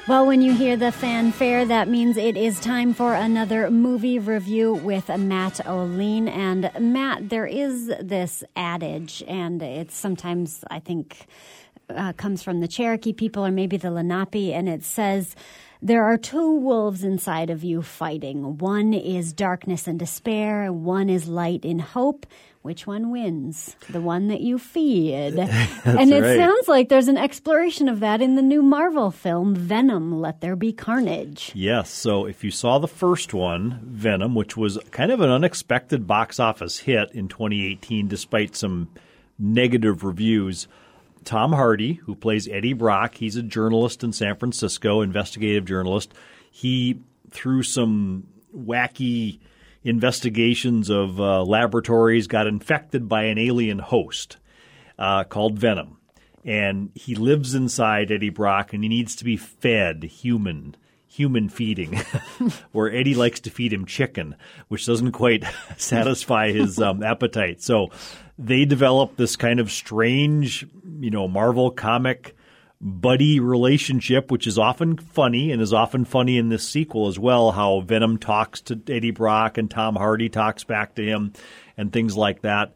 Well, when you hear the fanfare, that means it is time for another movie review with Matt O'Lean. And Matt, there is this adage, and it's sometimes, I think, comes from the Cherokee people or maybe the Lenape, and it says, there are two wolves inside of you fighting. One is darkness and despair, one is light and hope. Which one wins? The one that you feed. And it sounds like there's an exploration of that in the new Marvel film, Venom, Let There Be Carnage. Yes, so if you saw the first one, Venom, which was kind of an unexpected box office hit in 2018 despite some negative reviews, Tom Hardy, who plays Eddie Brock, he's a journalist in San Francisco, investigative journalist. He, through some wacky investigations of laboratories, got infected by an alien host called Venom. And he lives inside Eddie Brock, and he needs to be fed human feeding, where Eddie likes to feed him chicken, which doesn't quite satisfy his appetite. So they develop this kind of strange, Marvel comic buddy relationship, which is often funny and is often funny in this sequel as well, how Venom talks to Eddie Brock and Tom Hardy talks back to him and things like that.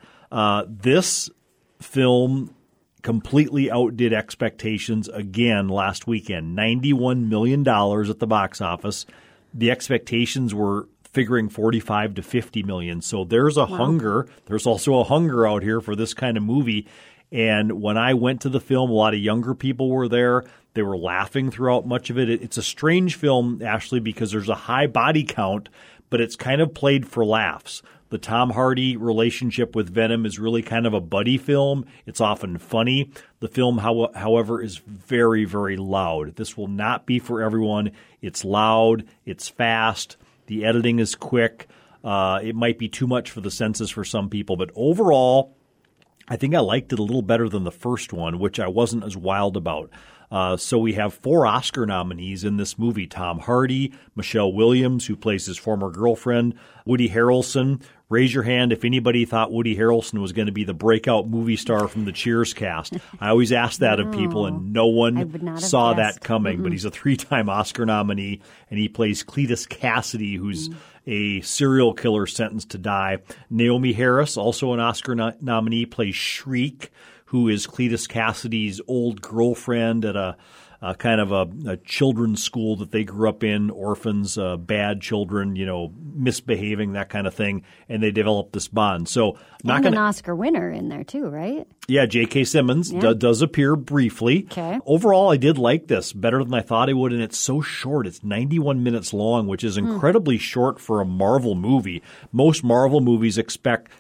This film completely outdid expectations again last weekend. $91 million at the box office. The expectations were figuring 45 to 50 million. So there's a hunger. There's also a hunger out here for this kind of movie. And when I went to the film, a lot of younger people were there. They were laughing throughout much of it. It's a strange film, Ashley, because there's a high body count, but it's kind of played for laughs. The Tom Hardy relationship with Venom is really kind of a buddy film. It's often funny. The film, however, is very, very loud. This will not be for everyone. It's loud. It's fast. The editing is quick. It might be too much for the senses for some people. But overall, I think I liked it a little better than the first one, which I wasn't as wild about. So we have 4 Oscar nominees in this movie. Tom Hardy, Michelle Williams, who plays his former girlfriend, Woody Harrelson. Raise your hand if anybody thought Woody Harrelson was going to be the breakout movie star from the Cheers cast. I always ask that of people, and no one saw that coming. Mm-hmm. But he's a 3-time Oscar nominee, and he plays Cletus Cassidy, who's a serial killer sentenced to die. Naomi Harris, also an Oscar nominee, plays Shriek, who is Cletus Cassidy's old girlfriend at a kind of a children's school that they grew up in, orphans, bad children, misbehaving, that kind of thing, and they developed this bond. So, an Oscar winner in there too, right? Yeah, J.K. Simmons does appear briefly. Okay. Overall, I did like this better than I thought I would, and it's so short. It's 91 minutes long, which is incredibly short for a Marvel movie. Most Marvel movies expect,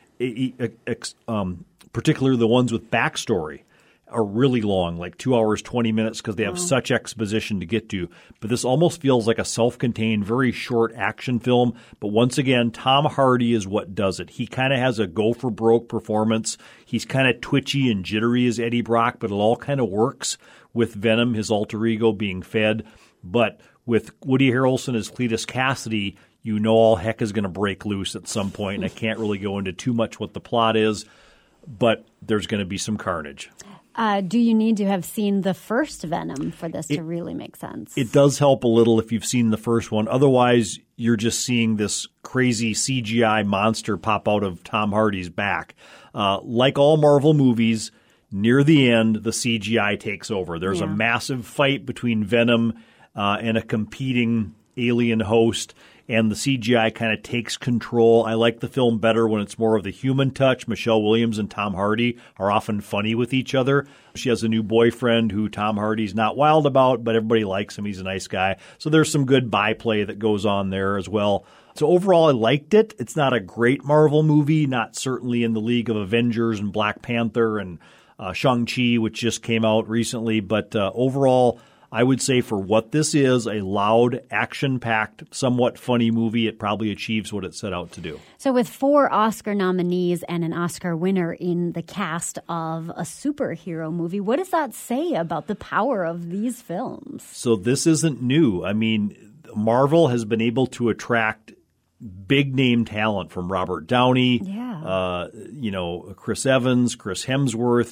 particularly the ones with backstory, are really long, like 2 hours, 20 minutes, because they have such exposition to get to. But this almost feels like a self-contained, very short action film. But once again, Tom Hardy is what does it. He kind of has a go-for-broke performance. He's kind of twitchy and jittery as Eddie Brock, but it all kind of works with Venom, his alter ego, being fed. But with Woody Harrelson as Cletus Cassidy, all heck is going to break loose at some point. And I can't really go into too much what the plot is, but there's going to be some carnage. Do you need to have seen the first Venom for this to really make sense? It does help a little if you've seen the first one. Otherwise, you're just seeing this crazy CGI monster pop out of Tom Hardy's back. Like all Marvel movies, near the end, the CGI takes over. There's a massive fight between Venom and a competing alien host, and the CGI kind of takes control. I like the film better when it's more of the human touch. Michelle Williams and Tom Hardy are often funny with each other. She has a new boyfriend who Tom Hardy's not wild about, but everybody likes him. He's a nice guy. So there's some good byplay that goes on there as well. So overall, I liked it. It's not a great Marvel movie, not certainly in the league of Avengers and Black Panther and Shang-Chi, which just came out recently. But overall, I would say for what this is, a loud, action-packed, somewhat funny movie, it probably achieves what it set out to do. So with 4 Oscar nominees and an Oscar winner in the cast of a superhero movie, what does that say about the power of these films? So this isn't new. I mean, Marvel has been able to attract big-name talent from Robert Downey, Chris Evans, Chris Hemsworth,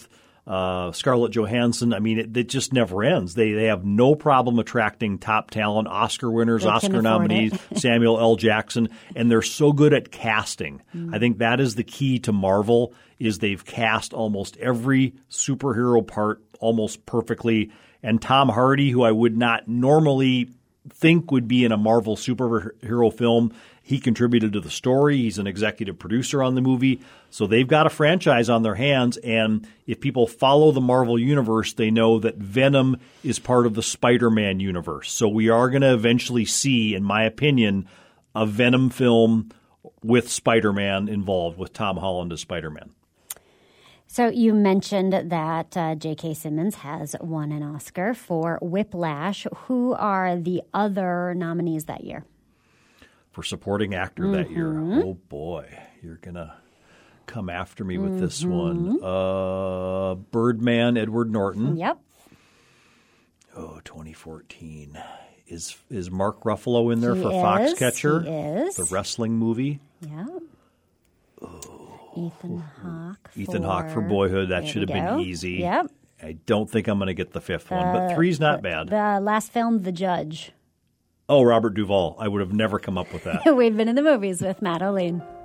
Scarlett Johansson. I mean, it just never ends. They have no problem attracting top talent, Oscar winners, Oscar nominees, Samuel L. Jackson, and they're so good at casting. I think that is the key to Marvel, is they've cast almost every superhero part almost perfectly. And Tom Hardy, who I would not normally think would be in a Marvel superhero film, he contributed to the story. He's an executive producer on the movie. So they've got a franchise on their hands. And if people follow the Marvel universe, they know that Venom is part of the Spider-Man universe. So we are going to eventually see, in my opinion, a Venom film with Spider-Man involved, with Tom Holland as Spider-Man. So you mentioned that J.K. Simmons has won an Oscar for Whiplash. Who are the other nominees that year? For supporting actor that year. Oh, boy. You're going to come after me with this one. Birdman, Edward Norton. Yep. Oh, 2014. Is Mark Ruffalo in there for Foxcatcher? He is. The wrestling movie? Yep. Ethan Hawke for Boyhood. That should have been easy. Yep. I don't think I'm going to get the fifth one, but three's not bad. The last film, The Judge. Oh, Robert Duvall. I would have never come up with that. We've been in the movies with Matt O'Lean.